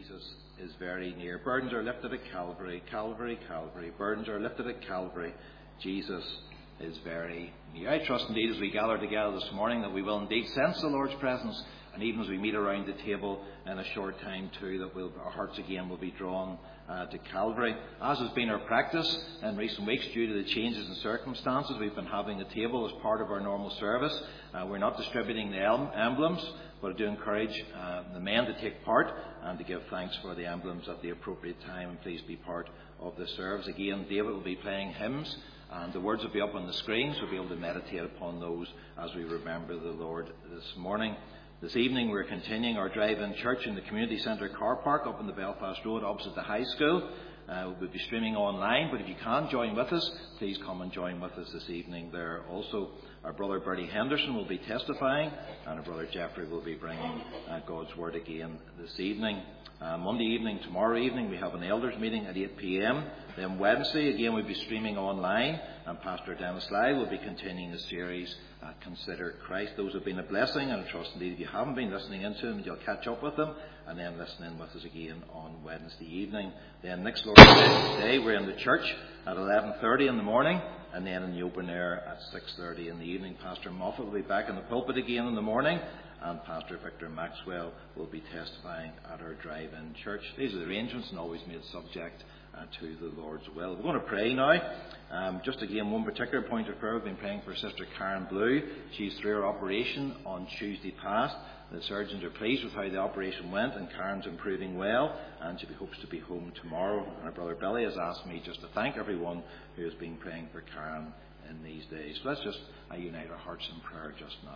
Jesus is very near. Burdens are lifted at Calvary, Calvary, Calvary. Burdens are lifted at Calvary. Jesus is very near. I trust indeed as we gather together this morning that we will indeed sense the Lord's presence, and even as we meet around the table in a short time too, that our hearts again will be drawn to Calvary. As has been our practice in recent weeks, due to the changes in circumstances, we've been having the table as part of our normal service. We're not distributing the emblems, but I do encourage the men to take part and to give thanks for the emblems at the appropriate time, and please be part of the service. Again, David will be playing hymns, and the words will be up on the screen, so we'll be able to meditate upon those as we remember the Lord this morning. This evening we're continuing our drive-in church in the community centre car park up on the Belfast Road opposite the high school. We'll be streaming online, but if you can't join with us, please come and join with us this evening there. Also, our brother Bertie Henderson will be testifying, and our brother Jeffrey will be bringing God's Word again this evening. Monday evening, tomorrow evening, we have an elders meeting at 8 p.m. Then Wednesday, again, we'll be streaming online, and Pastor Dennis Lyle will be continuing the series, Consider Christ. Those have been a blessing, and I trust indeed if you haven't been listening into them, you'll catch up with them, and then listen in with us again on Wednesday evening. Then next Lord's Day, we're in the church at 11:30 in the morning, and then in the open air at 6:30 in the evening. Pastor Moffat will be back in the pulpit again in the morning, and Pastor Victor Maxwell will be testifying at our drive-in church. These are the arrangements, and always made subject to the Lord's will. We're going to pray now. Just again, one particular point of prayer. We've been praying for Sister Karen Blue. She's through her operation on Tuesday past. The surgeons are pleased with how the operation went, and Karen's improving well, and she hopes to be home tomorrow. And our brother Billy has asked me just to thank everyone who has been praying for Karen in these days. So let's just unite our hearts in prayer just now.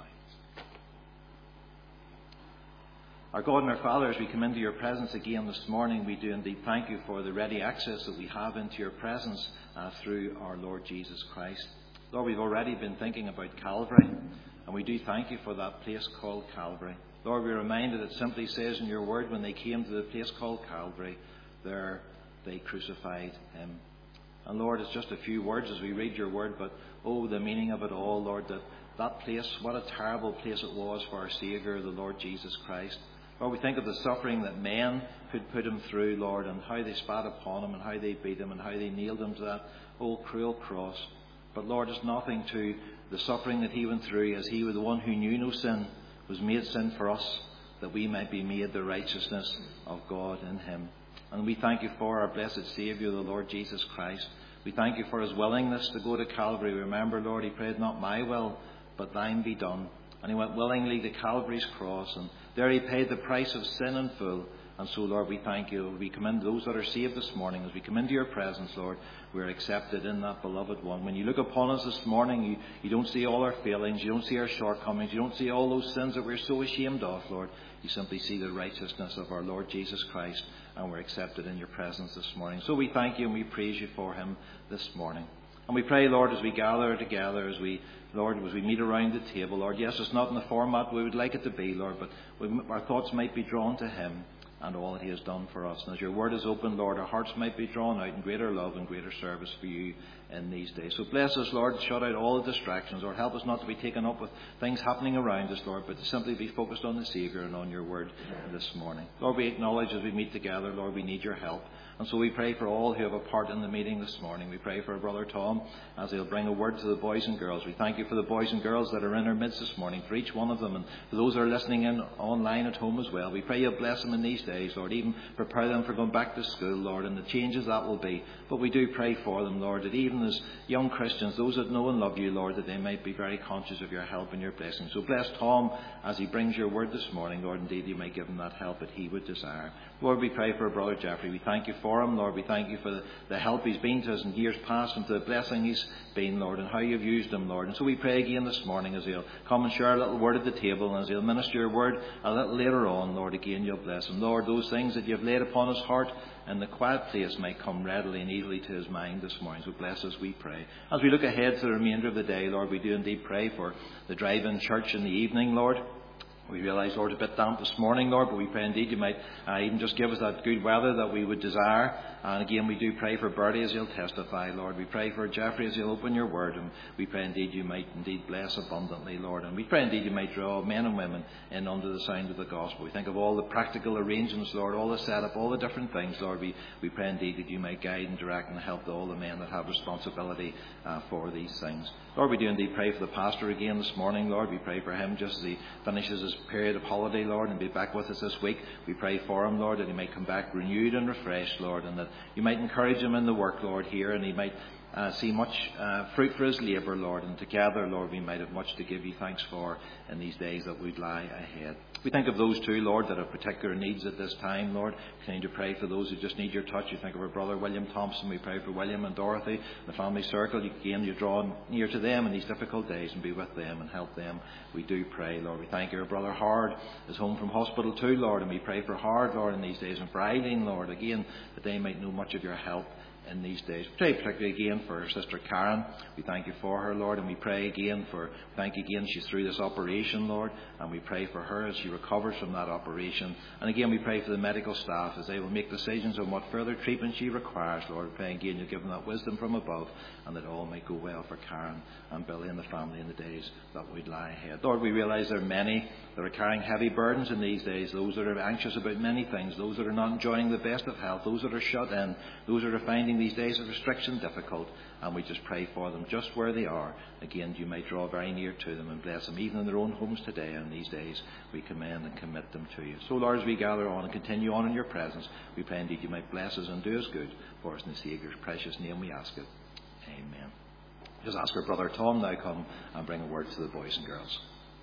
Our God and our Father, as we come into your presence again this morning, we do indeed thank you for the ready access that we have into your presence through our Lord Jesus Christ. Lord, we've already been thinking about Calvary, and we do thank you for that place called Calvary. Lord, we're reminded it simply says in your word, when they came to the place called Calvary, there they crucified him. And Lord, it's just a few words as we read your word, but oh, the meaning of it all, Lord, that place, what a terrible place it was for our Saviour, the Lord Jesus Christ. Lord, we think of the suffering that men could put him through, Lord, and how they spat upon him, and how they beat him, and how they nailed him to that old cruel cross. But Lord, it's nothing to the suffering that he went through, as he was the one who knew no sin, was made sin for us, that we might be made the righteousness of God in him. And we thank you for our blessed Saviour, the Lord Jesus Christ. We thank you for his willingness to go to Calvary. Remember, Lord, he prayed, not my will, but thine be done. And he went willingly to Calvary's cross, and there he paid the price of sin in full. And so, Lord, we thank you. We commend those that are saved this morning. As we come into your presence, Lord, we're accepted in that beloved one. When you look upon us this morning, you don't see all our failings. You don't see our shortcomings. You don't see all those sins that we're so ashamed of, Lord. You simply see the righteousness of our Lord Jesus Christ, and we're accepted in your presence this morning. So we thank you and we praise you for him this morning. And we pray, Lord, as we gather together, as we meet around the table, Lord, yes, it's not in the format we would like it to be, Lord, but our thoughts might be drawn to him and all that he has done for us. And as your word is open, Lord, our hearts might be drawn out in greater love and greater service for you in these days. So bless us, Lord, shut out all the distractions. Lord, help us not to be taken up with things happening around us, Lord, but to simply be focused on the Saviour and on your word this morning. Lord, we acknowledge as we meet together, Lord, we need your help. And so we pray for all who have a part in the meeting this morning. We pray for our brother Tom as he'll bring a word to the boys and girls. We thank you for the boys and girls that are in our midst this morning, for each one of them, and for those that are listening in online at home as well. We pray you'll bless them in these days, Lord, even prepare them for going back to school, Lord, and the changes that will be. But we do pray for them, Lord, that even as young Christians, those that know and love you, Lord, that they might be very conscious of your help and your blessing. So bless Tom as he brings your word this morning, Lord. Indeed, you may give him that help that he would desire. Lord, we pray for our brother Jeffrey. We thank you for him, Lord. We thank you for the help he's been to us in years past, and for the blessing he's been, Lord, and how you've used him, Lord. And so we pray again this morning as he'll come and share a little word at the table, and as he'll minister your word a little later on, Lord, again you'll bless him. Lord, those things that you've laid upon his heart in the quiet place may come readily and easily to his mind this morning. So bless us, we pray. As we look ahead to the remainder of the day, Lord, we do indeed pray for the drive-in church in the evening, Lord. We realise, Lord, it's a bit damp this morning, Lord, but we pray indeed you might even just give us that good weather that we would desire. And again, we do pray for Bertie as he'll testify, Lord. We pray for Jeffrey as he'll open your word. And we pray indeed you might indeed bless abundantly, Lord. And we pray indeed you might draw men and women in under the sound of the gospel. We think of all the practical arrangements, Lord, all the setup, all the different things, Lord. We pray indeed that you might guide and direct and help all the men that have responsibility for these things. Lord, we do indeed pray for the pastor again this morning, Lord. We pray for him just as he finishes his period of holiday, Lord, and be back with us this week. We pray for him, Lord, that he might come back renewed and refreshed, Lord, and that you might encourage him in the work, Lord, here, and he might see much fruit for his labour, Lord, and together, Lord, we might have much to give you thanks for in these days that would lie ahead. We think of those two, Lord, that have particular needs at this time, Lord. Continue to pray for those who just need your touch. You think of our brother William Thompson. We pray for William and Dorothy, the family circle. You draw near to them in these difficult days and be with them and help them. We do pray, Lord. We thank you. Our brother Howard is home from hospital too, Lord, and we pray for Howard, Lord, in these days, and for Eileen, Lord, again, that they might know much of your help in these days. We pray particularly again for our sister Karen. We thank you for her, Lord, and we pray again thank you again she's through this operation, Lord, and we pray for her as she recovers from that operation. And again we pray for the medical staff as they will make decisions on what further treatment she requires, Lord. We pray again you'll give them that wisdom from above, and that all may go well for Karen and Billy and the family in the days that would lie ahead. Lord, we realise there are many that are carrying heavy burdens in these days, those that are anxious about many things, those that are not enjoying the best of health, those that are shut in, those that are finding these days of restriction difficult, and we just pray for them just where they are. Again, you might draw very near to them and bless them, even in their own homes today. And these days, we commend and commit them to you. So, Lord, as we gather on and continue on in your presence, we pray indeed you might bless us and do us good. For us in the Saviour's precious name we ask it. Amen. Just ask our brother Tom now come and bring a word to the boys and girls.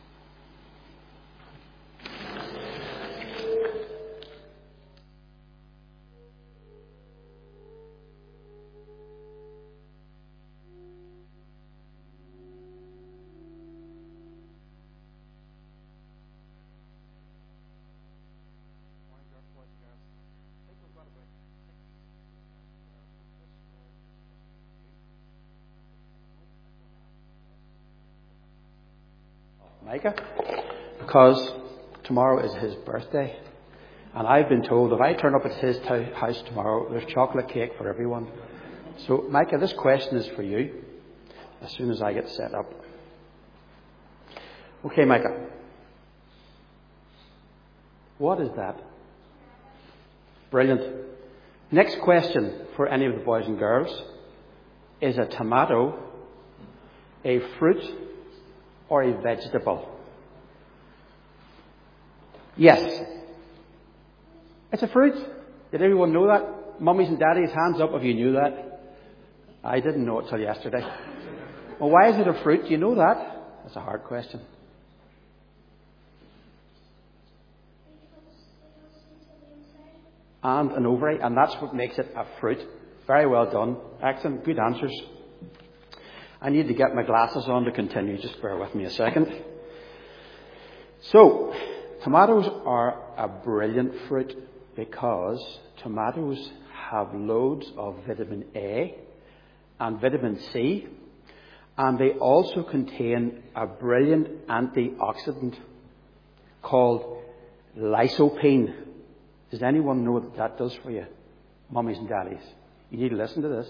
Micah, because tomorrow is his birthday, and I've been told if I turn up at his house tomorrow, there's chocolate cake for everyone. So, Micah, this question is for you as soon as I get set up. Okay, Micah. What is that? Brilliant. Next question for any of the boys and girls. Is a tomato a fruit or a vegetable? Yes. It's a fruit. Did everyone know that? Mummies and daddies, hands up if you knew that. I didn't know it till yesterday. Well, why is it a fruit? Do you know that? That's a hard question. And an ovary, and that's what makes it a fruit. Very well done. Excellent. Good answers. I need to get my glasses on to continue. Just bear with me a second. So, tomatoes are a brilliant fruit because tomatoes have loads of vitamin A and vitamin C, and they also contain a brilliant antioxidant called lycopene. Does anyone know what that does for you? Mummies and daddies. You need to listen to this.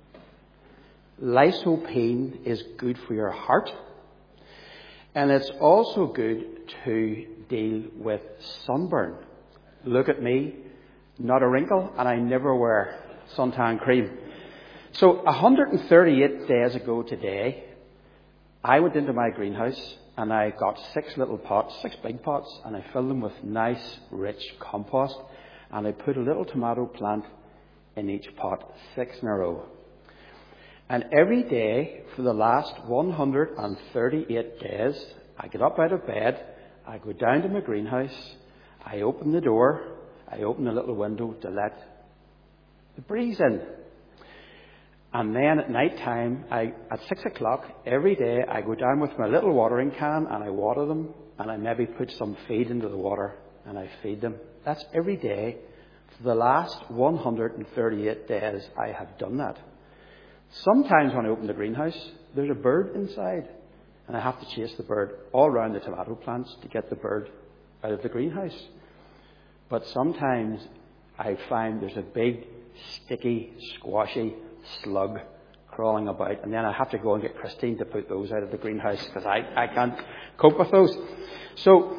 Lycopene is good for your heart, and it's also good to deal with sunburn. Look at me, not a wrinkle, and I never wear suntan cream. So 138 days ago today, I went into my greenhouse and I got 6 big pots, and I filled them with nice, rich compost, and I put a little tomato plant in each pot, 6 in a row. And every day for the last 138 days, I get up out of bed, I go down to my greenhouse, I open the door, I open a little window to let the breeze in. And then at night time, at 6 o'clock, every day I go down with my little watering can and I water them, and I maybe put some feed into the water and I feed them. That's every day. For the last 138 days, I have done that. Sometimes when I open the greenhouse, there's a bird inside, And I have to chase the bird all around the tomato plants to get the bird out of the greenhouse. But sometimes I find there's a big, sticky, squashy slug crawling about, and then I have to go and get Christine to put those out of the greenhouse because I can't cope with those. So,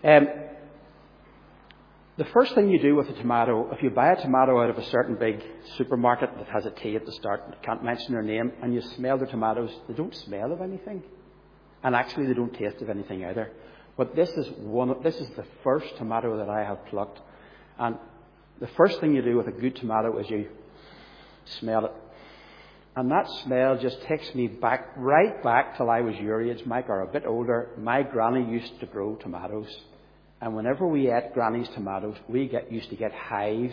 the first thing you do with a tomato, if you buy a tomato out of a certain big supermarket that has a T at the start, can't mention their name, and you smell the tomatoes, they don't smell of anything. And actually they don't taste of anything either. But this is the first tomato that I have plucked. And the first thing you do with a good tomato is you smell it. And that smell just takes me right back till I was your age, Mike, or a bit older. My granny used to grow tomatoes. And whenever we ate Granny's tomatoes, we used to get hives.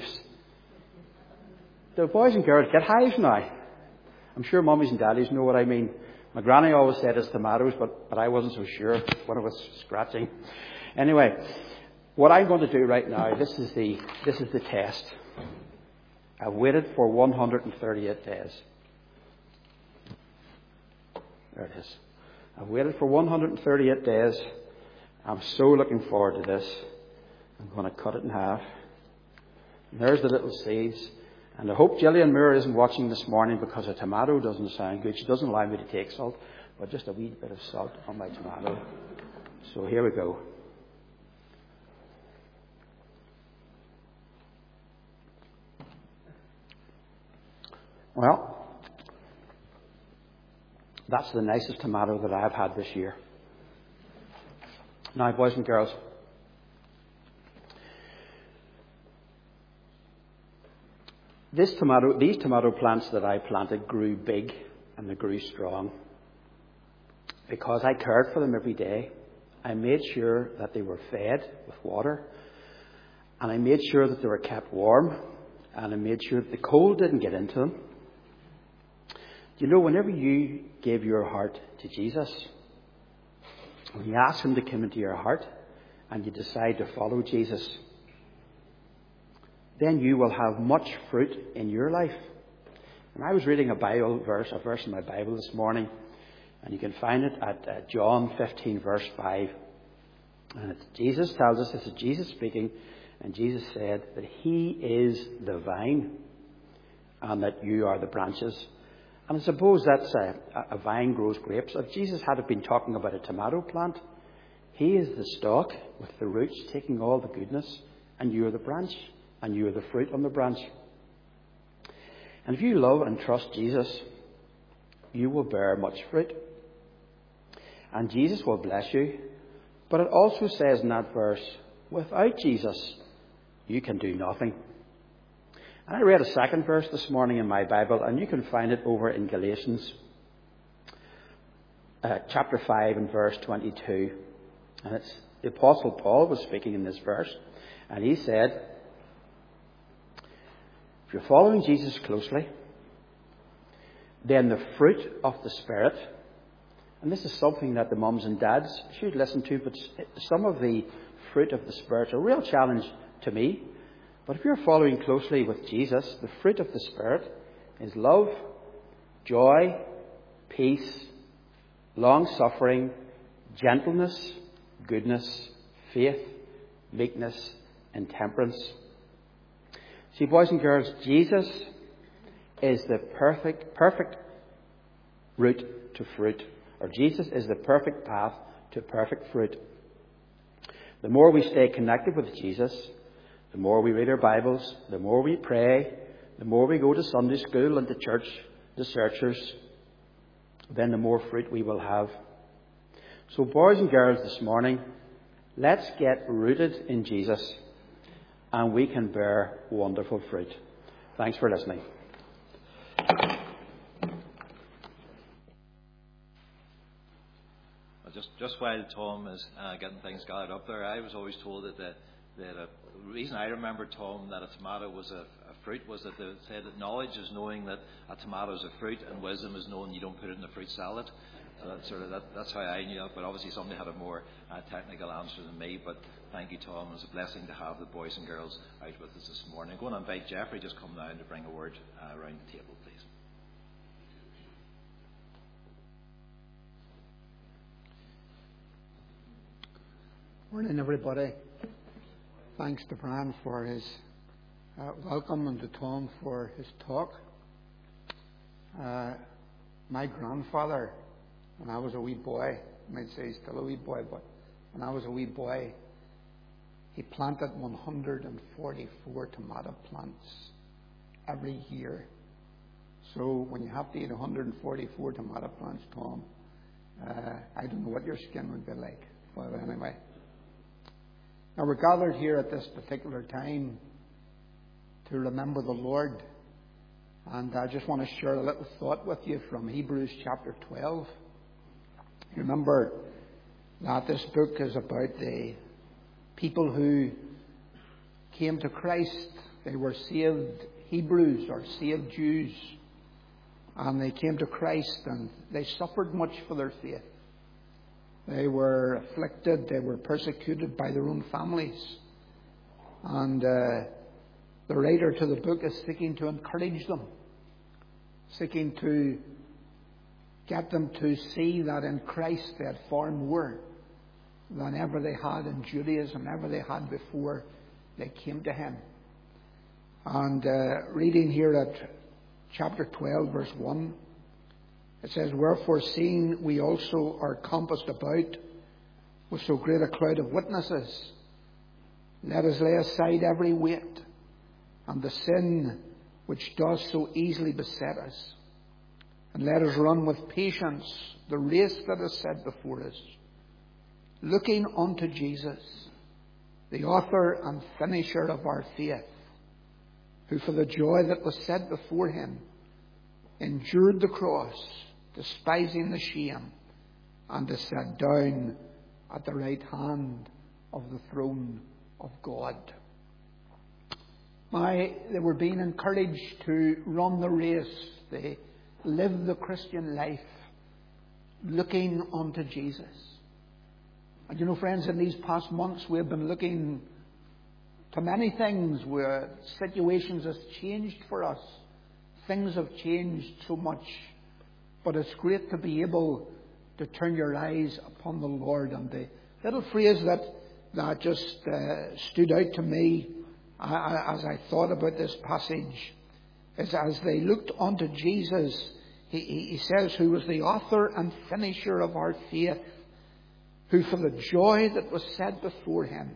The boys and girls get hives now. I'm sure mummies and daddies know what I mean. My granny always said it's tomatoes, but I wasn't so sure when I was scratching. Anyway, what I'm going to do right now, this is the test. I've waited for 138 days. There it is. I've waited for 138 days. I'm so looking forward to this. I'm going to cut it in half. And there's the little seeds. And I hope Gillian Moore isn't watching this morning because a tomato doesn't sound good. She doesn't allow me to take salt, but just a wee bit of salt on my tomato. So here we go. Well, that's the nicest tomato that I've had this year. Now, boys and girls, these tomato plants that I planted grew big and they grew strong because I cared for them every day. I made sure that they were fed with water, and I made sure that they were kept warm, and I made sure that the cold didn't get into them. You know, whenever you give your heart to Jesus, when you ask Him to come into your heart and you decide to follow Jesus, then you will have much fruit in your life. And I was reading a verse in my Bible this morning, and you can find it at John 15, verse 5. And Jesus tells us, this is Jesus speaking, and Jesus said that He is the vine and that you are the branches. And I suppose that's a vine grows grapes. If Jesus had been talking about a tomato plant, He is the stalk with the roots taking all the goodness, and you are the branch, and you are the fruit on the branch. And if you love and trust Jesus, you will bear much fruit. And Jesus will bless you. But it also says in that verse, without Jesus, you can do nothing. And I read a second verse this morning in my Bible, and you can find it over in Galatians chapter 5 and verse 22. And it's the Apostle Paul was speaking in this verse, and he said, if you're following Jesus closely, then the fruit of the Spirit, and this is something that the mums and dads should listen to, but some of the fruit of the Spirit are a real challenge to me. But if you're following closely with Jesus, the fruit of the Spirit is love, joy, peace, long-suffering, gentleness, goodness, faith, meekness, and temperance. See, boys and girls, Jesus is the perfect route to fruit. Or Jesus is the perfect path to perfect fruit. The more we stay connected with Jesus, the more we read our Bibles, the more we pray, the more we go to Sunday school and to church, the searchers, then the more fruit we will have. So boys and girls, this morning, let's get rooted in Jesus, and we can bear wonderful fruit. Thanks for listening. Just while Tom is getting things gathered up there, I was always told that the reason I remember, Tom, that a tomato was a fruit was that they said that knowledge is knowing that a tomato is a fruit, and wisdom is knowing you don't put it in a fruit salad. So that's how I knew it. But obviously somebody had a more technical answer than me. But thank you, Tom. It was a blessing to have the boys and girls out with us this morning. I'm going to invite Jeffrey just come down to bring a word around the table, please. Morning, everybody. Thanks to Brian for his welcome and to Tom for his talk. My grandfather, when I was a wee boy, I might say he's still a wee boy, but when I was a wee boy, he planted 144 tomato plants every year. So when you have to eat 144 tomato plants, Tom, I don't know what your skin would be like. But anyway. Now we're gathered here at this particular time to remember the Lord. And I just want to share a little thought with you from Hebrews chapter 12. Remember that this book is about the people who came to Christ. They were saved Hebrews or saved Jews. And they came to Christ and they suffered much for their faith. They were afflicted, they were persecuted by their own families. And the writer to the book is seeking to encourage them, seeking to get them to see that in Christ they had far more than ever they had in Judaism, ever they had before they came to Him. And reading here at chapter 12, verse 1, it says, "Wherefore, seeing we also are compassed about with so great a cloud of witnesses, let us lay aside every weight and the sin which does so easily beset us, and let us run with patience the race that is set before us, looking unto Jesus, the author and finisher of our faith, who for the joy that was set before Him endured the cross, despising the shame, and is set down at the right hand of the throne of God." They were being encouraged to run the race. They live the Christian life looking unto Jesus. And you know, friends, in these past months we have been looking to many things where situations have changed for us. Things have changed so much. But it's great to be able to turn your eyes upon the Lord. And the little phrase that just stood out to me as I thought about this passage is, as they looked unto Jesus, he says, who was the author and finisher of our faith, who for the joy that was set before Him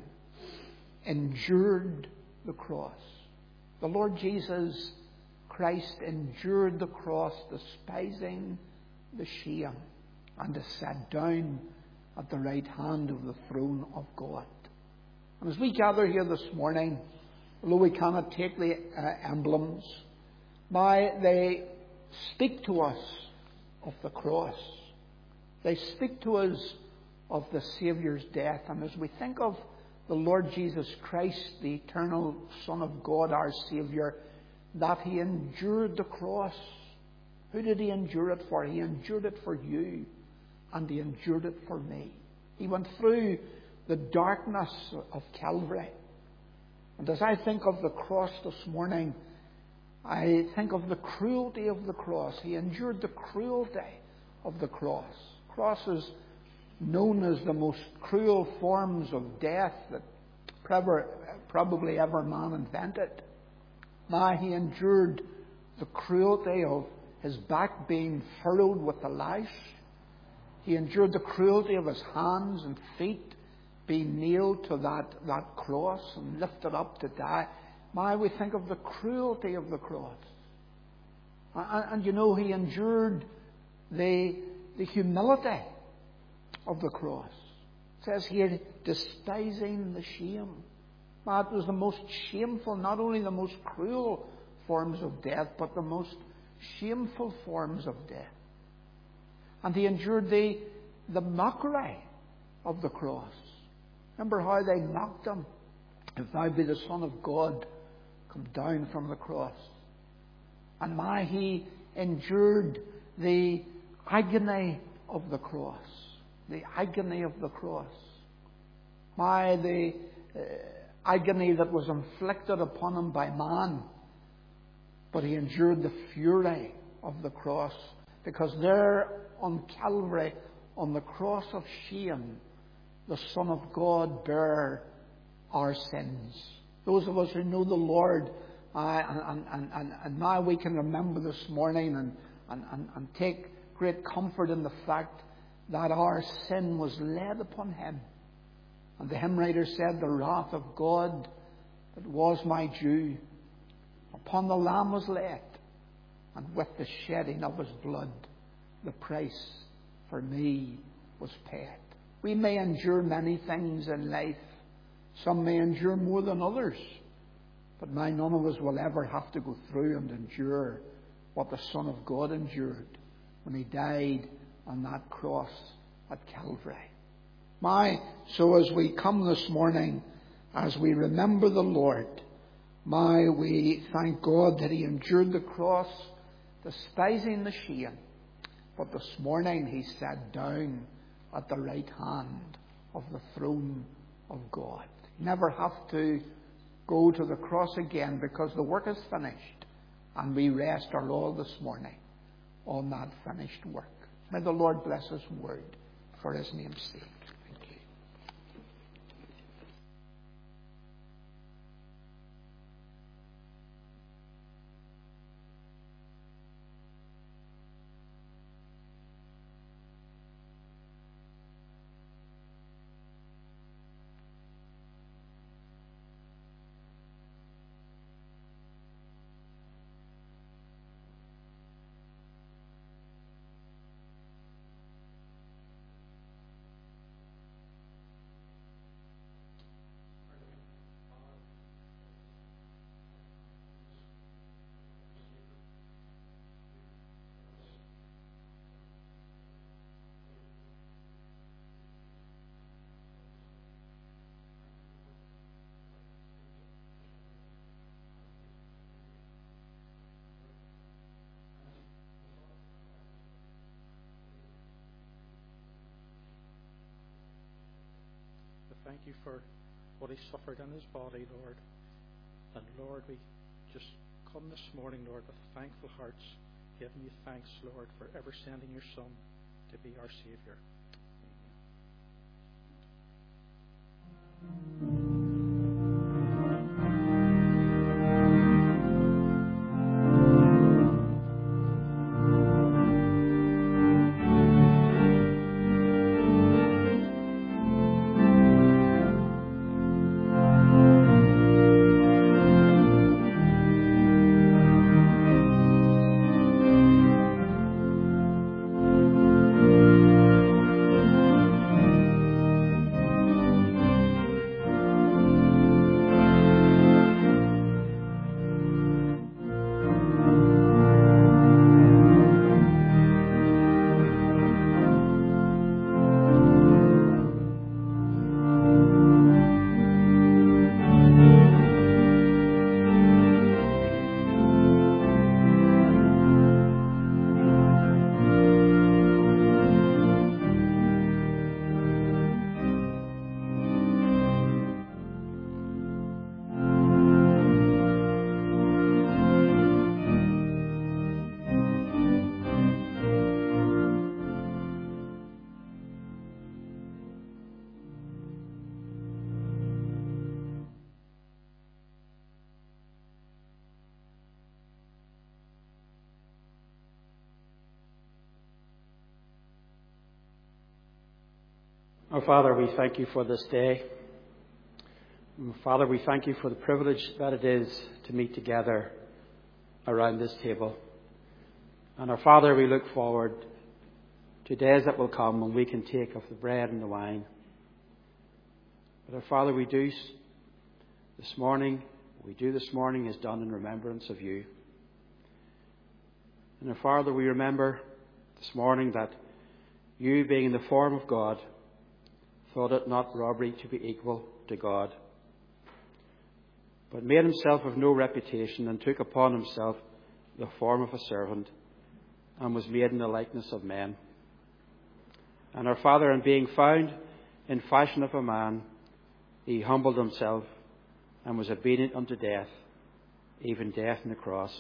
endured the cross. The Lord Jesus Christ endured the cross, despising the shame, and is sat down at the right hand of the throne of God. And as we gather here this morning, although we cannot take the emblems, they speak to us of the cross. They speak to us of the Saviour's death. And as we think of the Lord Jesus Christ, the eternal Son of God, our Saviour, that He endured the cross. Who did He endure it for? He endured it for you, and He endured it for me. He went through the darkness of Calvary. And as I think of the cross this morning, I think of the cruelty of the cross. He endured the cruelty of the cross. Cross is known as the most cruel forms of death that probably ever man invented. He endured the cruelty of His back being furrowed with the lash. He endured the cruelty of His hands and feet being nailed to that cross and lifted up to die. We think of the cruelty of the cross. And you know, He endured the humility of the cross. It says here, despising the shame. It was the most shameful, not only the most cruel forms of death, but the most shameful forms of death. And He endured the mockery of the cross. Remember how they mocked Him? "If thou be the Son of God, come down from the cross." And He endured the agony of the cross. The agony of the cross. The agony that was inflicted upon Him by man. But He endured the fury of the cross. Because there on Calvary, on the cross of shame, the Son of God bear our sins. Those of us who know the Lord, and now we can remember this morning and take great comfort in the fact that our sin was laid upon him. And the hymn writer said, the wrath of God that was my due upon the Lamb was laid, and with the shedding of his blood the price for me was paid. We may endure many things in life. Some may endure more than others. But now none of us will ever have to go through and endure what the Son of God endured when he died on that cross at Calvary. So as we come this morning, as we remember the Lord, we thank God that he endured the cross, despising the shame. But this morning he sat down at the right hand of the throne of God. Never have to go to the cross again, because the work is finished, and we rest our all this morning on that finished work. May the Lord bless his word for his name's sake. Thank you. Thank you for what he suffered in his body, Lord. And Lord, we just come this morning, Lord, with thankful hearts, giving you thanks, Lord, for ever sending your Son to be our Saviour. Our Father, we thank you for this day. Father, we thank you for the privilege that it is to meet together around this table. And our Father, we look forward to days that will come when we can take of the bread and the wine. But our Father, we do this morning is done in remembrance of you. And our Father, we remember this morning that you, being in the form of God, thought it not robbery to be equal to God, but made himself of no reputation, and took upon himself the form of a servant, and was made in the likeness of men. And our Father, in being found in fashion of a man, he humbled himself, and was obedient unto death, even death on the cross.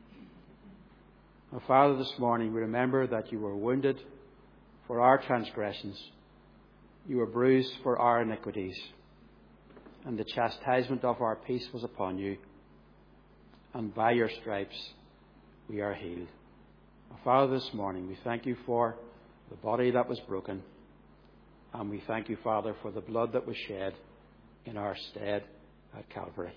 Our Father, this morning we remember that you were wounded for our transgressions, You were bruised for our iniquities, and the chastisement of our peace was upon you, and by your stripes we are healed. Father, this morning we thank you for the body that was broken, and we thank you, Father, for the blood that was shed in our stead at Calvary.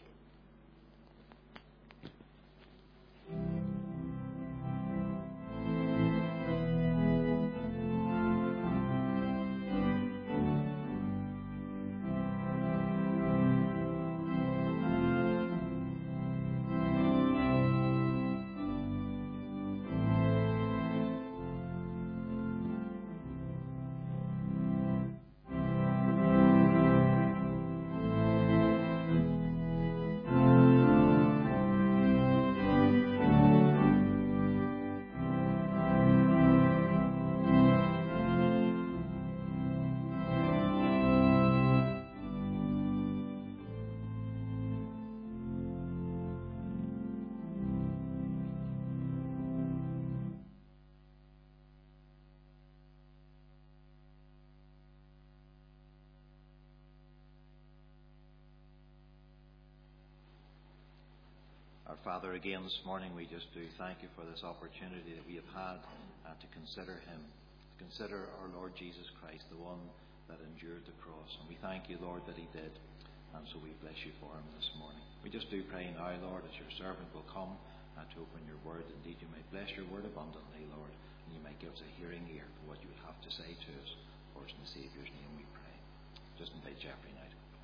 Our Father, again this morning we just do thank you for this opportunity that we have had to consider him, to consider our Lord Jesus Christ, the one that endured the cross. And we thank you, Lord, that he did. And so we bless you for him this morning. We just do pray now, Lord, as your servant will come to open your word. Indeed, you may bless your word abundantly, Lord, and you may give us a hearing ear for what you would have to say to us. For us in the Saviour's name we pray. Just invite Jeffrey now.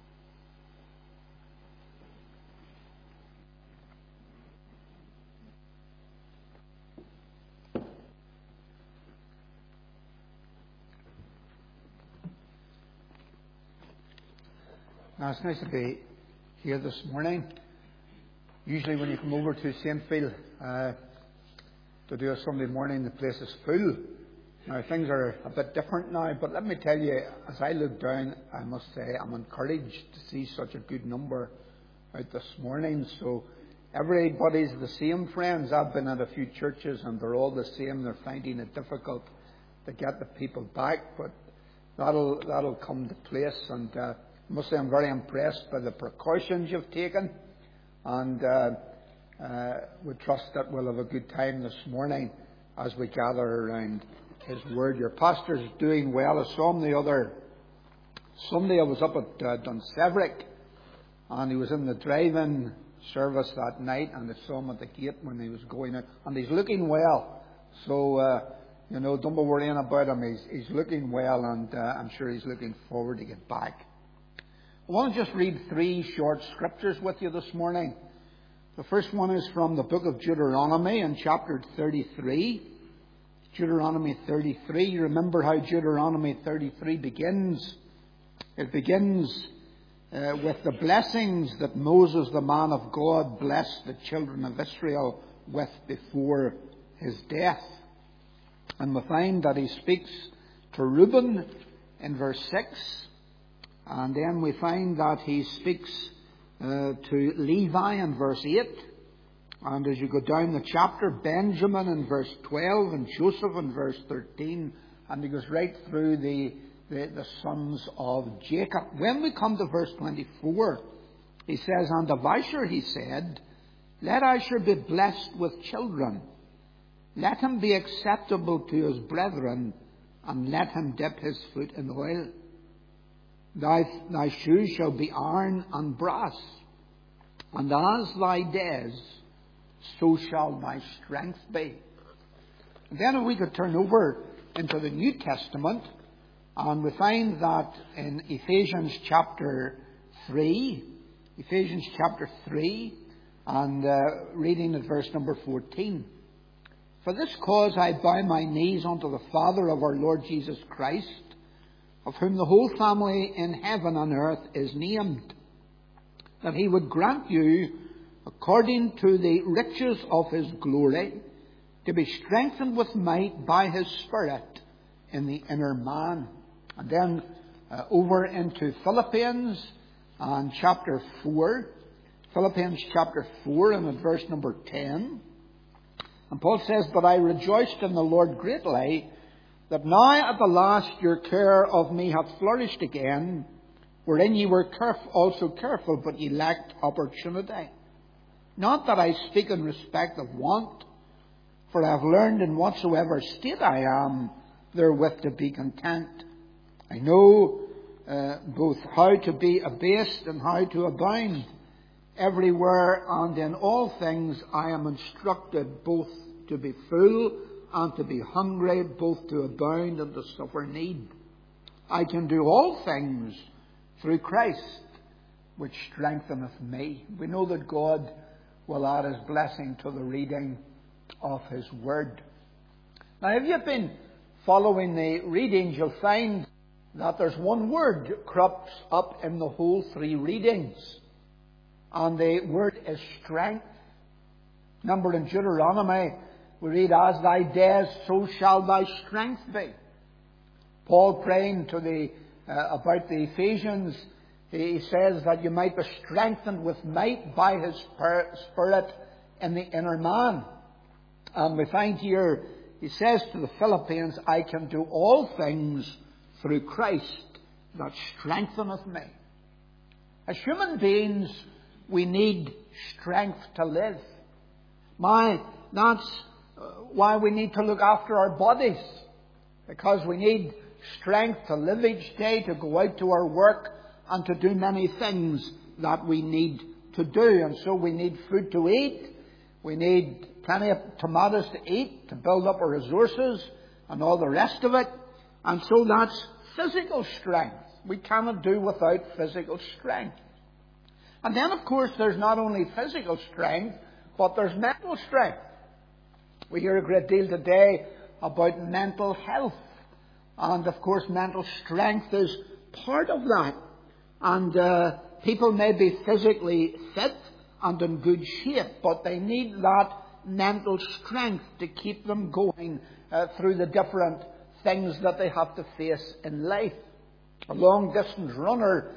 Now, it's nice to be here this morning. Usually when you come over to Saintfield to do a Sunday morning, the place is full. Now, things are a bit different now, but let me tell you, as I look down, I must say I'm encouraged to see such a good number out this morning. So everybody's the same, friends. I've been at a few churches and they're all the same. They're finding it difficult to get the people back, but that'll come to place. And I must say I'm very impressed by the precautions you've taken, and we trust that we'll have a good time this morning as we gather around his word. Your pastor's doing well. I saw him the other Sunday. I was up at Dunseverick, and he was in the drive-in service that night, and I saw him at the gate when he was going out, and he's looking well. So don't be worrying about him. He's looking well, and I'm sure he's looking forward to get back. I want to just read 3 short scriptures with you this morning. The first one is from the book of Deuteronomy in chapter 33. Deuteronomy 33. You remember how Deuteronomy 33 begins. It begins with the blessings that Moses, the man of God, blessed the children of Israel with before his death. And we find that he speaks to Reuben in verse 6. And then we find that he speaks to Levi in verse 8. And as you go down the chapter, Benjamin in verse 12 and Joseph in verse 13. And he goes right through the sons of Jacob. When we come to verse 24, he says, And of Asher he said, Let Asher be blessed with children. Let him be acceptable to his brethren, and let him dip his foot in oil. Thy shoes shall be iron and brass, and as thy days, so shall thy strength be. And then if we could turn over into the New Testament, and we find that in Ephesians chapter 3, and reading at verse number 14. For this cause I bow my knees unto the Father of our Lord Jesus Christ, of whom the whole family in heaven and earth is named, that he would grant you, according to the riches of his glory, to be strengthened with might by his Spirit in the inner man. And then over into Philippians and chapter 4. Philippians chapter 4 and at verse number 10. And Paul says, But I rejoiced in the Lord greatly, that now at the last your care of me hath flourished again, wherein ye were also careful, but ye lacked opportunity. Not that I speak in respect of want, for I have learned in whatsoever state I am, therewith to be content. I know both how to be abased and how to abound. Everywhere and in all things I am instructed both to be full and to be hungry, both to abound and to suffer need. I can do all things through Christ, which strengtheneth me. We know that God will add His blessing to the reading of His Word. Now, if you've been following the readings, you'll find that there's one word crops up in the whole three readings. And the word is strength. Remember in Deuteronomy, we read, as thy days, so shall thy strength be. Paul praying to about the Ephesians, he says that you might be strengthened with might by His Spirit in the inner man. And we find here, he says to the Philippians, I can do all things through Christ that strengtheneth me. As human beings, we need strength to live. That's why we need to look after our bodies. Because we need strength to live each day, to go out to our work, and to do many things that we need to do. And so we need food to eat. We need plenty of tomatoes to eat, to build up our resources, and all the rest of it. And so that's physical strength. We cannot do without physical strength. And then, of course, there's not only physical strength, but there's mental strength. We hear a great deal today about mental health. And, of course, mental strength is part of that. And people may be physically fit and in good shape, but they need that mental strength to keep them going through the different things that they have to face in life. A long-distance runner,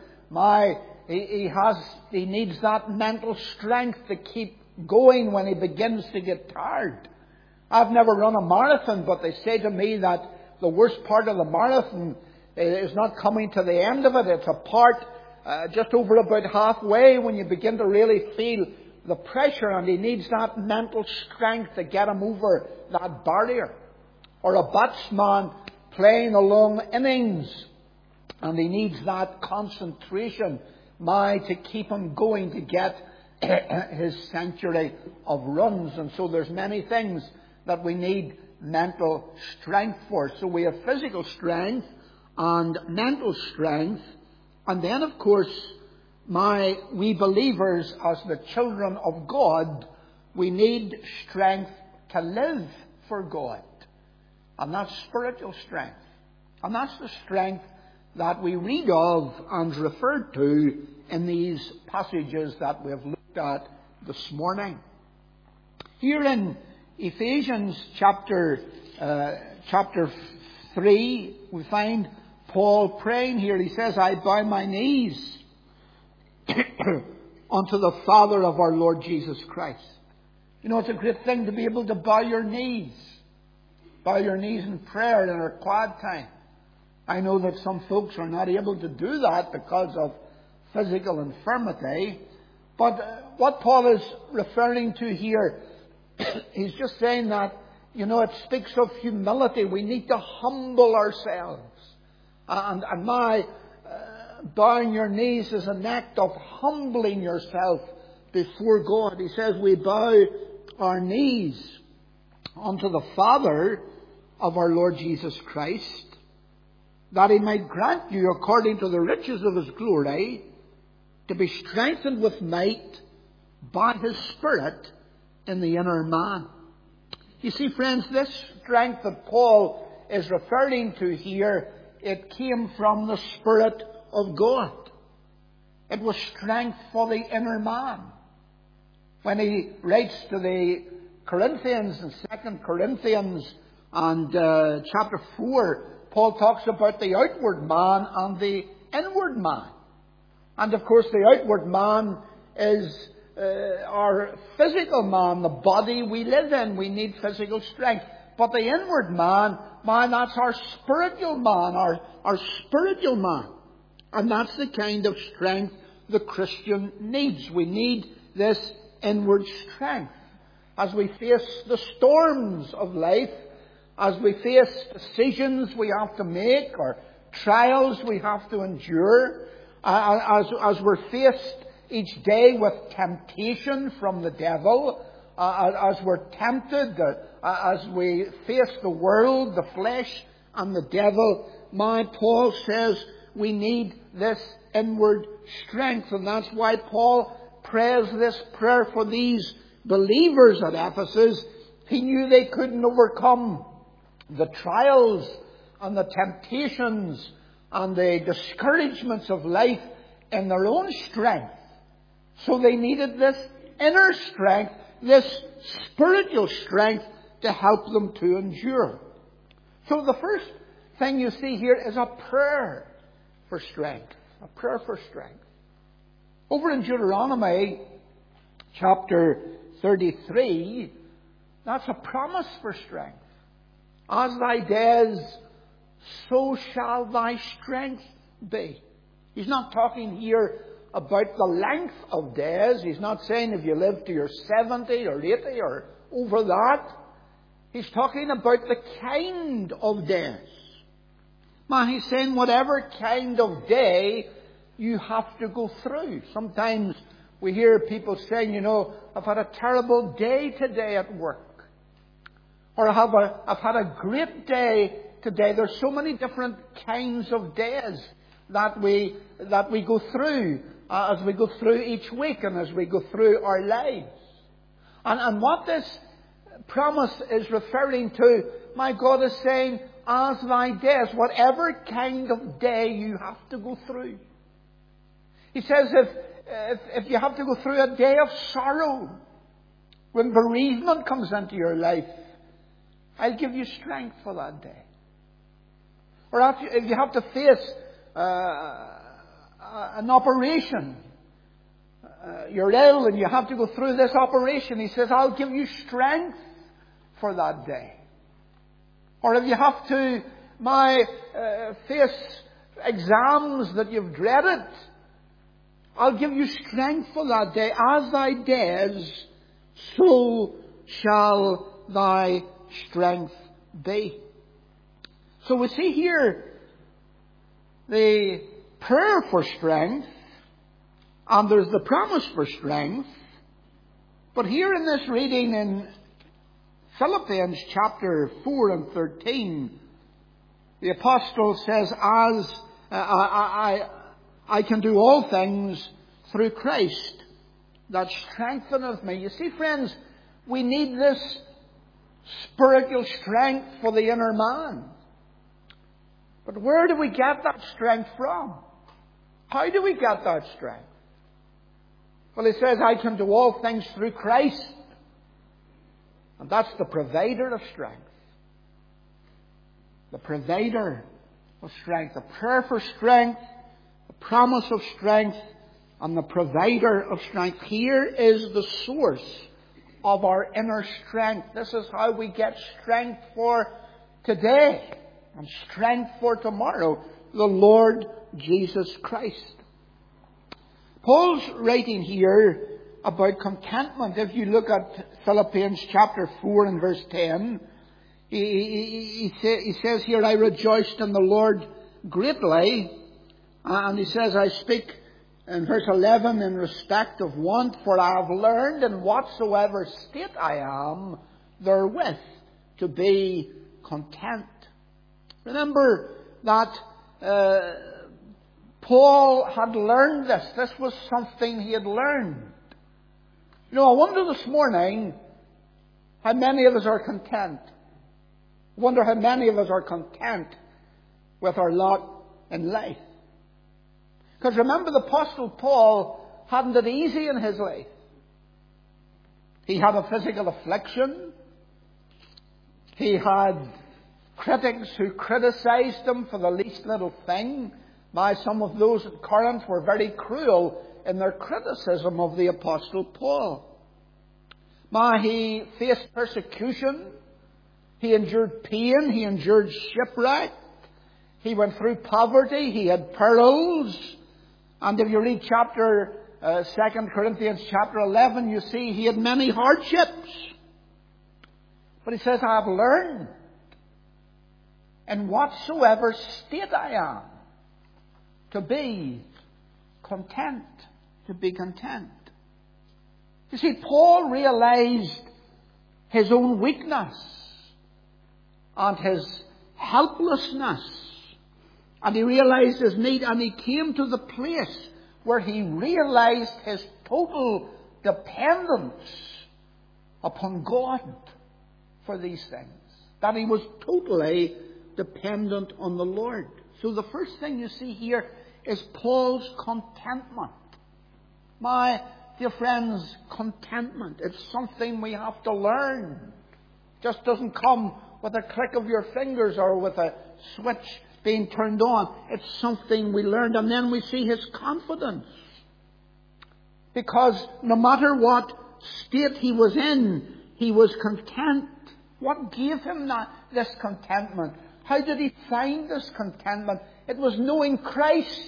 he needs that mental strength to keep going when he begins to get tired. I've never run a marathon, but they say to me that the worst part of the marathon is not coming to the end of it. It's a part just over about halfway when you begin to really feel the pressure, and he needs that mental strength to get him over that barrier. Or a batsman playing a long innings, and he needs that concentration to keep him going to get his century of runs. And so there's many things that we need mental strength for. So we have physical strength and mental strength. And then, of course, we believers, as the children of God, we need strength to live for God. And that's spiritual strength. And that's the strength that we read of and referred to in these passages that we have looked at this morning. Here in Ephesians chapter 3, we find Paul praying here. He says, I bow my knees unto the Father of our Lord Jesus Christ. You know, it's a great thing to be able to bow your knees. Bow your knees in prayer in our quiet time. I know that some folks are not able to do that because of physical infirmity. But what Paul is referring to here, he's just saying that, you know, it speaks of humility. We need to humble ourselves. And bowing your knees is an act of humbling yourself before God. He says we bow our knees unto the Father of our Lord Jesus Christ, that He might grant you, according to the riches of His glory, to be strengthened with might by His Spirit in the inner man. You see, friends, this strength that Paul is referring to here, it came from the Spirit of God. It was strength for the inner man. When he writes to the Corinthians in 2 Corinthians and chapter 4, Paul talks about the outward man and the inward man. And of course the outward man is our physical man, the body we live in. We need physical strength. But the inward man, that's our spiritual man, our spiritual man. And that's the kind of strength the Christian needs. We need this inward strength. As we face the storms of life, as we face decisions we have to make, or trials we have to endure, as we're faced each day with temptation from the devil, as we're tempted, as we face the world, the flesh, and the devil, Paul says we need this inward strength. And that's why Paul prays this prayer for these believers at Ephesus. He knew they couldn't overcome the trials and the temptations and the discouragements of life in their own strength. So they needed this inner strength, this spiritual strength to help them to endure. So the first thing you see here is a prayer for strength. A prayer for strength. Over in Deuteronomy chapter 33, that's a promise for strength. As thy days, so shall thy strength be. He's not talking here about the length of days. He's not saying if you live to your 70 or 80 or over that. He's talking about the kind of days. He's saying whatever kind of day you have to go through. Sometimes we hear people saying, I've had a terrible day today at work. Or I've had a great day today. There's so many different kinds of days that we go through as we go through each week and as we go through our lives. And what this promise is referring to, my God is saying, as thy days, whatever kind of day you have to go through. He says if you have to go through a day of sorrow, when bereavement comes into your life, I'll give you strength for that day. Or if you have to face an operation, you're ill and you have to go through this operation, he says, I'll give you strength for that day. Or if you have to face exams that you've dreaded, I'll give you strength for that day. As thy days, so shall thy strength be. So we see here the prayer for strength, and there's the promise for strength. But here in this reading in Philippians chapter 4 and 13, the apostle says, I can do all things through Christ that strengtheneth me. You see, friends, we need this spiritual strength for the inner man. But where do we get that strength from? How do we get that strength? Well, he says, I can do all things through Christ. And that's the provider of strength. The provider of strength. The prayer for strength, the promise of strength, and the provider of strength. Here is the source of our inner strength. This is how we get strength for today and strength for tomorrow. The Lord Jesus Christ. Paul's writing here about contentment. If you look at Philippians chapter 4 and verse 10, he says here, I rejoiced in the Lord greatly. And he says, I speak in verse 11 in respect of want, for I have learned in whatsoever state I am therewith to be content. Remember that Paul had learned this. This was something he had learned. I wonder this morning how many of us are content. I wonder how many of us are content with our lot in life. Because remember, the Apostle Paul hadn't it easy in his life. He had a physical affliction. He had critics who criticized him for the least little thing. Some of those at Corinth were very cruel in their criticism of the Apostle Paul. He faced persecution. He endured pain. He endured shipwreck. He went through poverty. He had perils. And if you read 2 Corinthians chapter 11, you see he had many hardships. But he says, I have learned in whatsoever state I am to be content. To be content. You see, Paul realized his own weakness and his helplessness. And he realized his need, and he came to the place where he realized his total dependence upon God for these things. That he was totally dependent on the Lord. So the first thing you see here is Paul's contentment. My dear friends, contentment. It's something we have to learn. It just doesn't come with a click of your fingers or with a switch being turned on. It's something we learned. And then we see his confidence. Because no matter what state he was in, he was content. What gave him this contentment? How did he find this contentment? It was knowing Christ.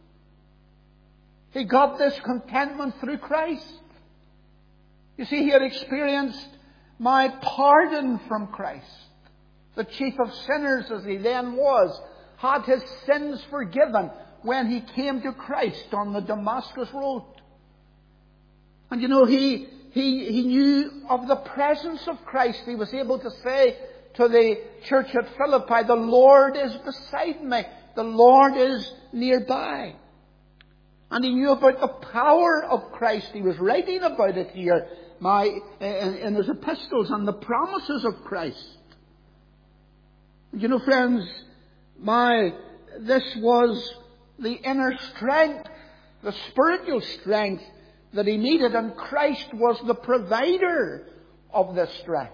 He got this contentment through Christ. You see, he had experienced my pardon from Christ. The chief of sinners, as he then was, had his sins forgiven when he came to Christ on the Damascus road. And you know, he knew of the presence of Christ. He was able to say to the church at Philippi, the Lord is beside me. The Lord is nearby. And he knew about the power of Christ. He was writing about it here in his epistles and the promises of Christ. You know, friends, this was the inner strength, the spiritual strength that he needed, and Christ was the provider of this strength.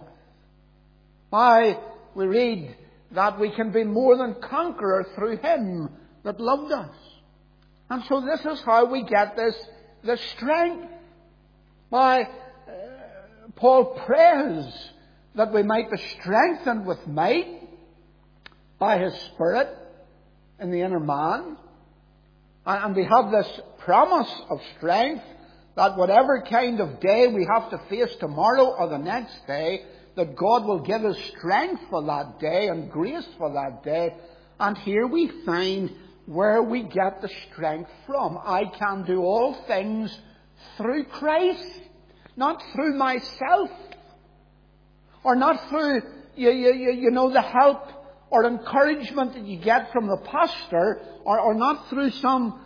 We read that we can be more than conqueror through him that loved us. And so this is how we get this strength. Paul prays that we might be strengthened with might by his Spirit in the inner man. And we have this promise of strength that whatever kind of day we have to face tomorrow or the next day, that God will give us strength for that day and grace for that day. And here we find where we get the strength from. I can do all things through Christ, not through myself, or not through the help or encouragement that you get from the pastor, or not through some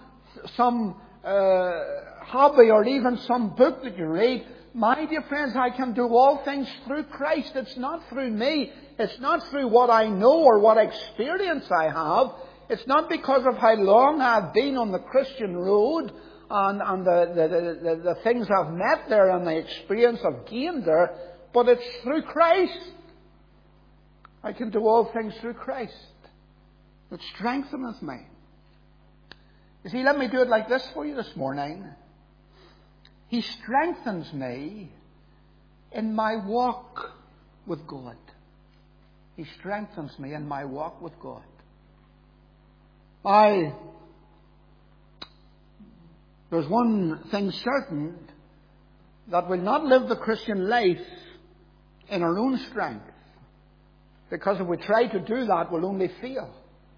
hobby or even some book that you read. My dear friends, I can do all things through Christ. It's not through me. It's not through what I know or what experience I have. It's not because of how long I've been on the Christian road and the things I've met there and the experience I've gained there, but it's through Christ. I can do all things through Christ that strengtheneth me. You see, let me do it like this for you this morning. He strengthens me in my walk with God. He strengthens me in my walk with God. There's one thing certain, that we'll not live the Christian life in our own strength. Because if we try to do that, we'll only fail.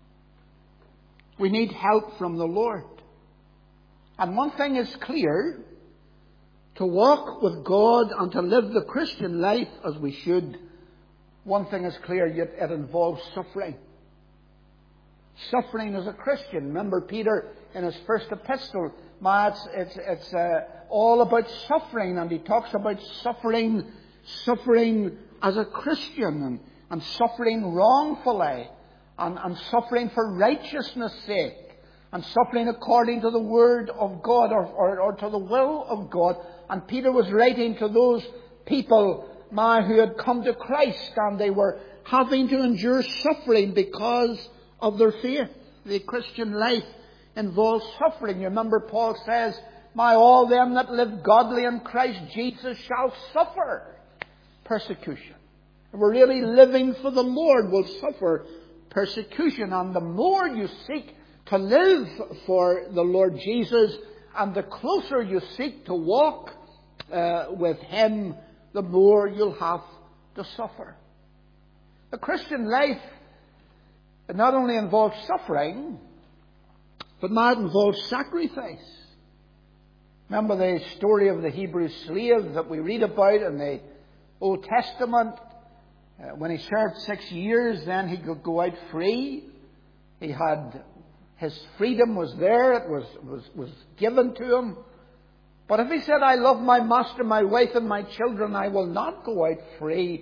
We need help from the Lord. And one thing is clear, to walk with God and to live the Christian life as we should, one thing is clear, yet it involves suffering. Suffering as a Christian. Remember Peter in his first epistle, it's all about suffering, and he talks about suffering as a Christian, and suffering wrongfully, and suffering for righteousness' sake, and suffering according to the word of God or to the will of God. And Peter was writing to those people who had come to Christ, and they were having to endure suffering because of their faith. The Christian life involves suffering. You remember Paul says, all them that live godly in Christ Jesus shall suffer persecution. if we're really living for the Lord, will suffer persecution. And the more you seek to live for the Lord Jesus, and the closer you seek to walk with Him, the more you'll have to suffer. The Christian life, it not only involves suffering, but now it involves sacrifice. Remember the story of the Hebrew slave that we read about in the Old Testament? When he served 6 years, then he could go out free. He had his freedom was there. It was given to him. But if he said, "I love my master, my wife and my children, I will not go out free,"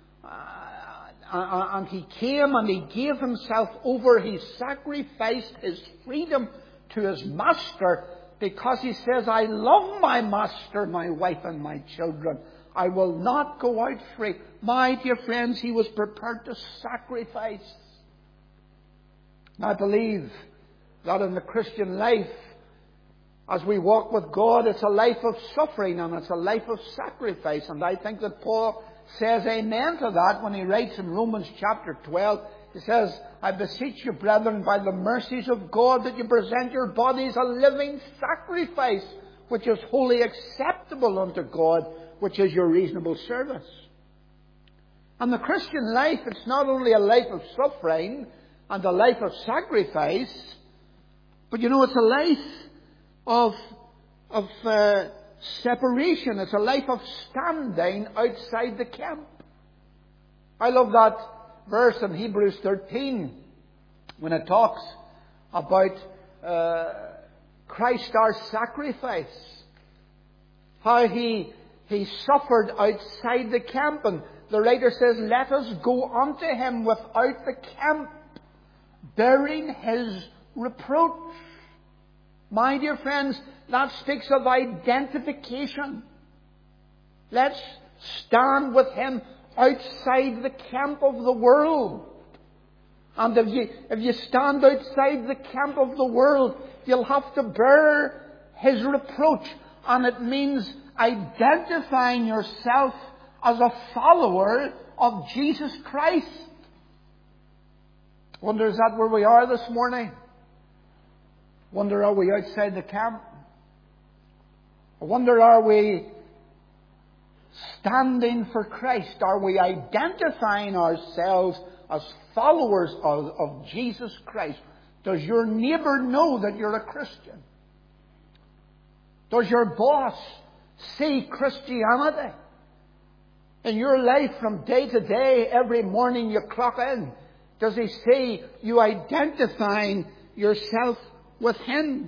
and he came and he gave himself over, he sacrificed his freedom to his master, because he says, "I love my master, my wife and my children. I will not go out free." My dear friends, he was prepared to sacrifice. And I believe that in the Christian life, as we walk with God, it's a life of suffering and it's a life of sacrifice. And I think that Paul says amen to that when he writes in Romans chapter 12. He says, "I beseech you, brethren, by the mercies of God, that you present your bodies a living sacrifice, which is wholly acceptable unto God, which is your reasonable service." And the Christian life, it's not only a life of suffering and a life of sacrifice, but it's a life of separation. It's a life of standing outside the camp. I love that verse in Hebrews 13 when it talks about Christ our sacrifice. How He suffered outside the camp. And the writer says, "Let us go unto Him without the camp, bearing His reproach." My dear friends, that speaks of identification. Let's stand with Him outside the camp of the world. And if you stand outside the camp of the world, you'll have to bear His reproach. And it means identifying yourself as a follower of Jesus Christ. Wonder, is that where we are this morning? Wonder, are we outside the camp? I wonder, are we standing for Christ? Are we identifying ourselves as followers of Jesus Christ? Does your neighbour know that you're a Christian? Does your boss see Christianity in your life from day to day? Every morning you clock in, does he see you identifying yourself with Him?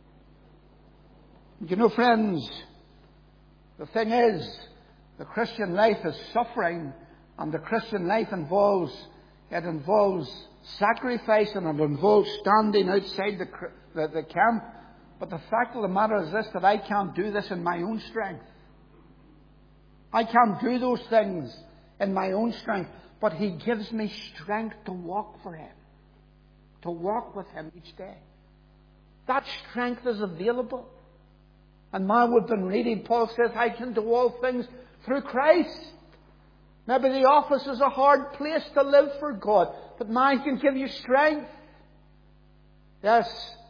Friends, the thing is, the Christian life is suffering, and the Christian life involves sacrifice, and it involves standing outside the camp. But the fact of the matter is this, that I can't do this in my own strength. I can't do those things in my own strength. But He gives me strength to walk for Him, to walk with Him each day. That strength is available. And now we've been reading, Paul says, "I can do all things through Christ." Maybe the office is a hard place to live for God, but now He can give you strength. Yes,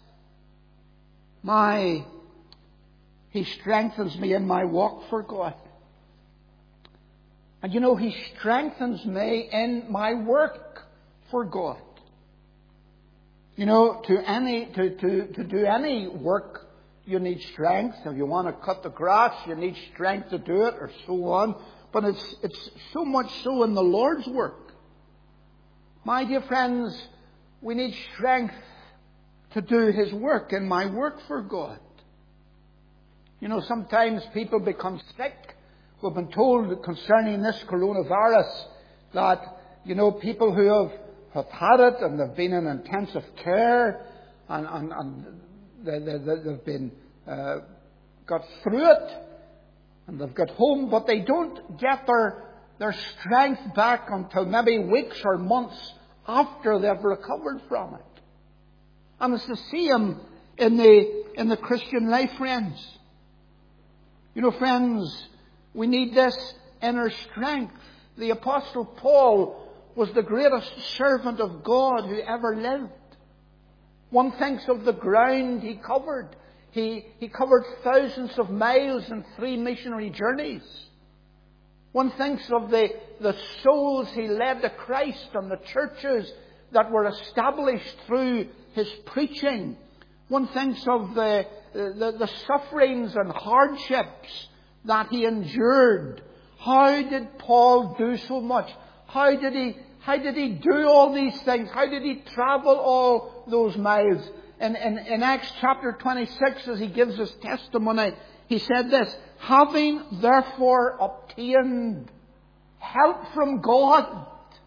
He strengthens me in my walk for God. And He strengthens me in my work for God. To do any work, you need strength. If you want to cut the grass, you need strength to do it, or so on. But it's so much so in the Lord's work. My dear friends, we need strength to do His work, in my work for God. Sometimes people become sick. We've been told concerning this coronavirus that, people who have had it and they've been in intensive care and they've been got through it and they've got home, but they don't get their strength back until maybe weeks or months after they've recovered from it. And it's the same in the Christian life, friends. Friends, we need this inner strength, The Apostle Paul was the greatest servant of God who ever lived. One thinks of the ground he covered. He covered thousands of miles in 3 missionary journeys. One thinks of the souls he led to Christ and the churches that were established through his preaching. One thinks of the sufferings and hardships that he endured. How did Paul do so much? How did he do all these things? How did he travel all those miles? In Acts chapter 26, as he gives his testimony, he said this: having therefore obtained help from God,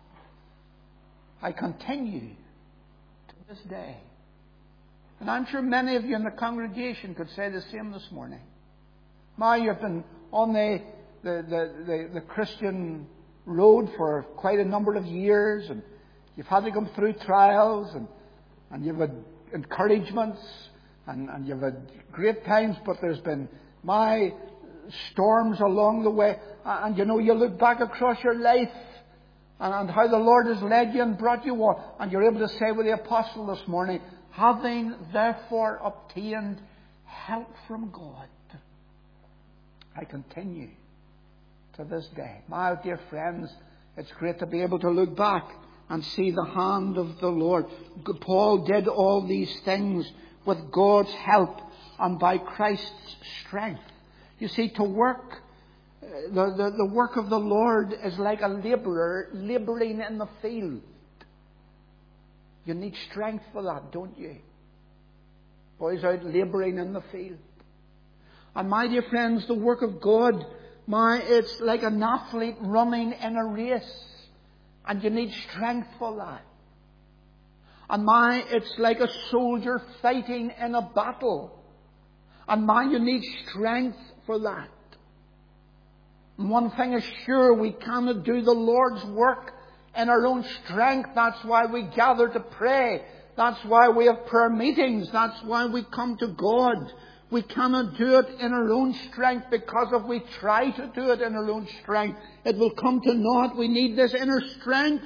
I continue to this day. And I'm sure many of you in the congregation could say the same this morning. Now you've been on the Christian road for quite a number of years, and you've had to go through trials, and you've had encouragements, and you've had great times, but there's been storms along the way. And you look back across your life and how the Lord has led you and brought you on, and you're able to say with the apostle this morning, having therefore obtained help from God, I continue to this day. My dear friends, it's great to be able to look back and see the hand of the Lord. Paul did all these things with God's help and by Christ's strength. You see, to work, the work of the Lord is like a labourer labouring in the field. You need strength for that, don't you? Boys out labouring in the field. And my dear friends, the work of God, it's like an athlete running in a race. And you need strength for that. And it's like a soldier fighting in a battle. And you need strength for that. And one thing is sure, we cannot do the Lord's work in our own strength. That's why we gather to pray. That's why we have prayer meetings. That's why we come to God. We cannot do it in our own strength, because if we try to do it in our own strength, it will come to naught. We need this inner strength.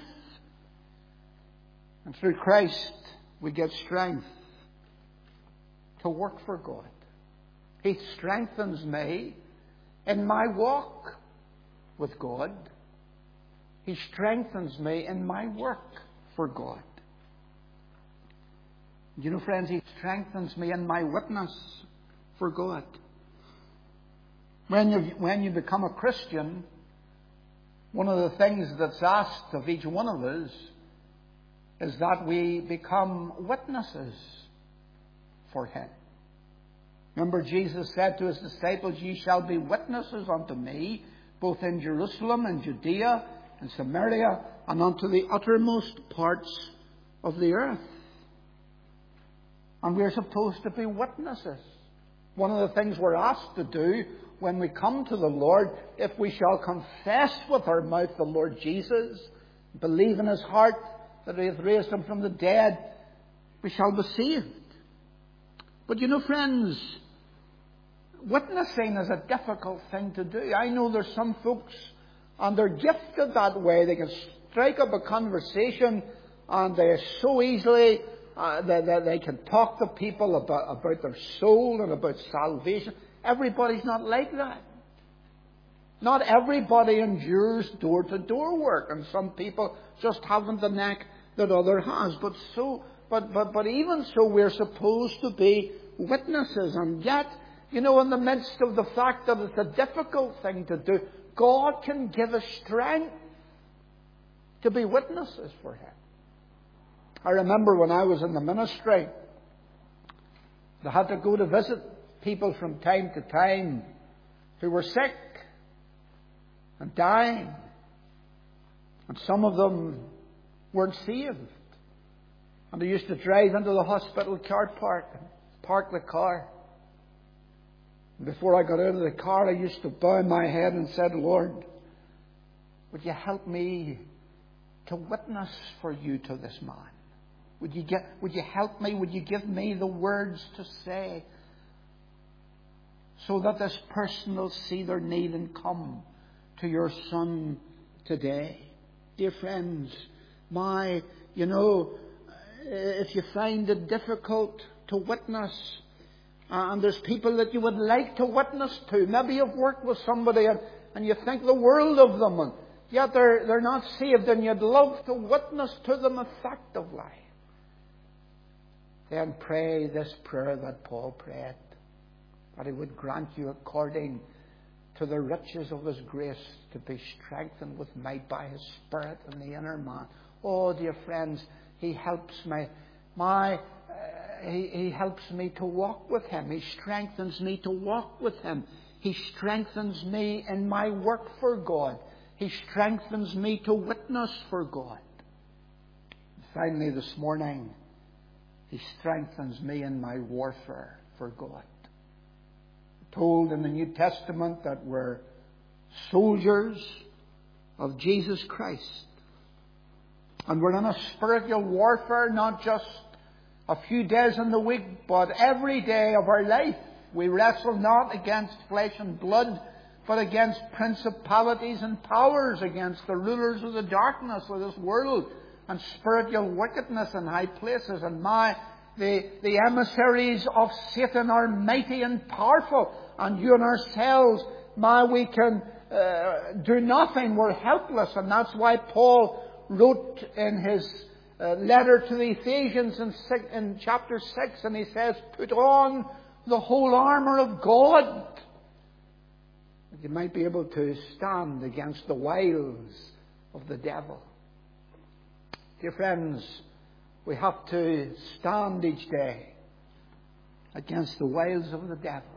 And through Christ, we get strength to work for God. He strengthens me in my walk with God. He strengthens me in my work for God. You know, friends, He strengthens me in my witness for God. When you become a Christian, one of the things that's asked of each one of us is that we become witnesses for Him. Remember, Jesus said to His disciples, "Ye shall be witnesses unto me, both in Jerusalem and Judea and Samaria, and unto the uttermost parts of the earth." And we're supposed to be witnesses. One of the things we're asked to do when we come to the Lord, if we shall confess with our mouth the Lord Jesus, believe in His heart that He hath raised Him from the dead, we shall be saved. But you know, friends, witnessing is a difficult thing to do. I know there's some folks, and they're gifted that way. They can strike up a conversation, and they so easily they can talk to people about their soul and about salvation. Everybody's not like that. Not everybody endures door-to-door work, and some people just haven't the neck that other has. But even so, we're supposed to be witnesses. And yet, you know, in the midst of the fact that it's a difficult thing to do, God can give us strength to be witnesses for Him. I remember when I was in the ministry, I had to go to visit people from time to time who were sick and dying. And some of them weren't saved. And I used to drive into the hospital car park and park the car. And before I got out of the car, I used to bow my head and said, "Lord, would you help me to witness for you to this man? Would you help me? Would you give me the words to say so that this person will see their need and come to your Son today. Dear friends, if you find it difficult to witness, and there's people that you would like to witness to, maybe you've worked with somebody and you think the world of them, and yet they're not saved, and you'd love to witness to them effectively, then pray this prayer that Paul prayed, that He would grant you according to the riches of His grace to be strengthened with might by His Spirit in the inner man. Oh, dear friends, He helps me. He helps me to walk with Him. He strengthens me to walk with Him. He strengthens me in my work for God. He strengthens me to witness for God. Finally, this morning, He strengthens me in my warfare for God. Told in the New Testament that we're soldiers of Jesus Christ. And we're in a spiritual warfare, not just a few days in the week, but every day of our life. We wrestle not against flesh and blood, but against principalities and powers, against the rulers of the darkness of this world, and spiritual wickedness in high places. And the emissaries of Satan are mighty and powerful, and you and ourselves, we can do nothing. We're helpless, and that's why Paul wrote in his letter to the Ephesians in chapter 6, and he says, put on the whole armour of God, that you might be able to stand against the wiles of the devil. Dear friends, we have to stand each day against the wiles of the devil.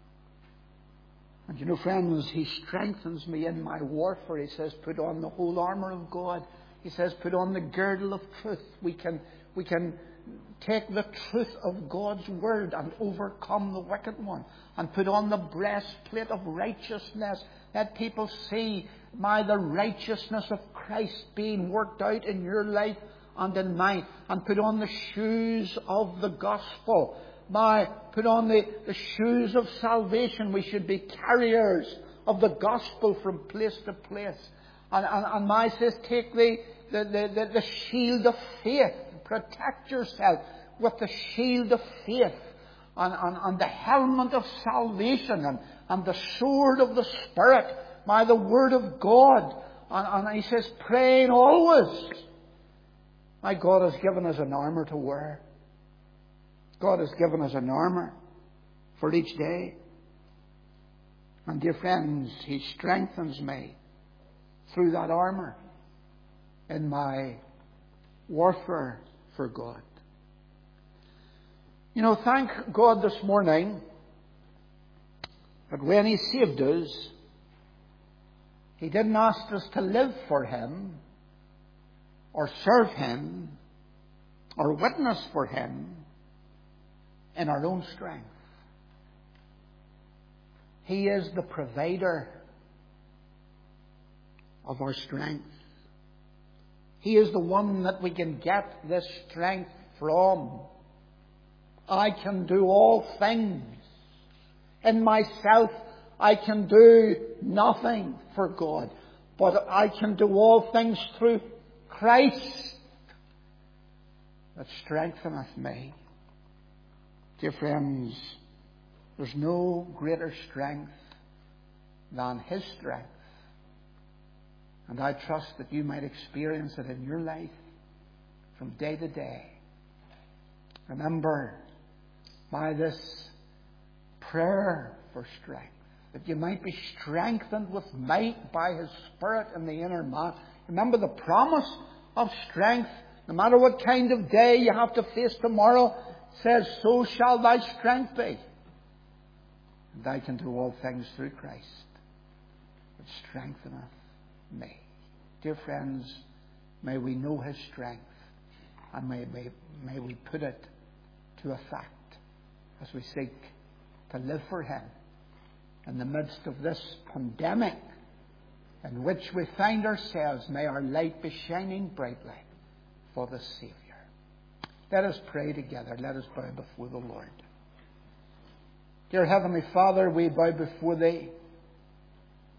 And friends, He strengthens me in my warfare. He says, put on the whole armour of God. He says, put on the girdle of truth. We can take the truth of God's Word and overcome the wicked one. And put on the breastplate of righteousness. Let people see the righteousness of Christ being worked out in your life and in mine. And put on the shoes of the gospel. Put on the shoes of salvation. We should be carriers of the gospel from place to place. And says, take the shield of faith. Protect yourself with the shield of faith. And the helmet of salvation. And the sword of the Spirit. The Word of God. And he says, praying always. My God has given us an armour to wear. God has given us an armour for each day. And dear friends, He strengthens me through that armour in my warfare for God. Thank God this morning that when He saved us, He didn't ask us to live for Him or serve Him or witness for Him in our own strength. He is the provider of our strength. He is the one that we can get this strength from. I can do all things. In myself, I can do nothing for God. But I can do all things through Christ that strengtheneth me. Dear friends, there's no greater strength than His strength. And I trust that you might experience it in your life from day to day. Remember, by this prayer for strength, that you might be strengthened with might by His Spirit in the inner man. Remember the promise of strength. No matter what kind of day you have to face tomorrow, says, so shall thy strength be. And I can do all things through Christ, which strengtheneth me. Dear friends, may we know His strength, and may we put it to effect as we seek to live for Him in the midst of this pandemic in which we find ourselves. May our light be shining brightly for the Saviour. Let us pray together. Let us bow before the Lord. Dear Heavenly Father, we bow before Thee.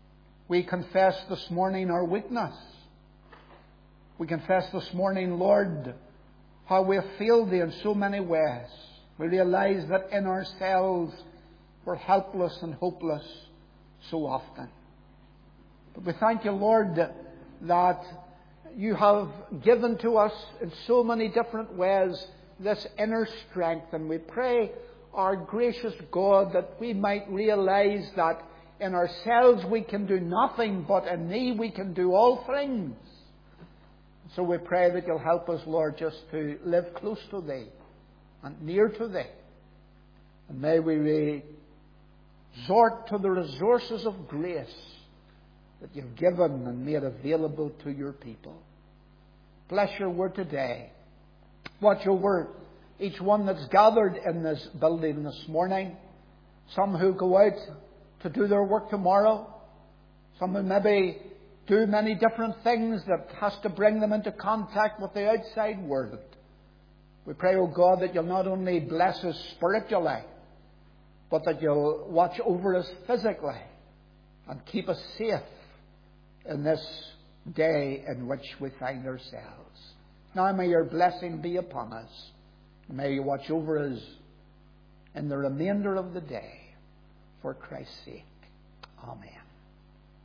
We confess this morning our weakness. We confess this morning, Lord, how we have failed Thee in so many ways. We realize that in ourselves we're helpless and hopeless so often. But we thank You, Lord, that You have given to us in so many different ways this inner strength. And we pray, our gracious God, that we might realize that in ourselves we can do nothing, but in Thee we can do all things. So we pray that You'll help us, Lord, just to live close to Thee and near to Thee. And may we resort to the resources of grace that You've given and made available to Your people. Bless Your word today. Watch over each one that's gathered in this building this morning. Some who go out to do their work tomorrow. Some who maybe do many different things that has to bring them into contact with the outside world. We pray, O God, that You'll not only bless us spiritually, but that You'll watch over us physically and keep us safe in this day in which we find ourselves. Now may Your blessing be upon us. May You watch over us in the remainder of the day. For Christ's sake. Amen.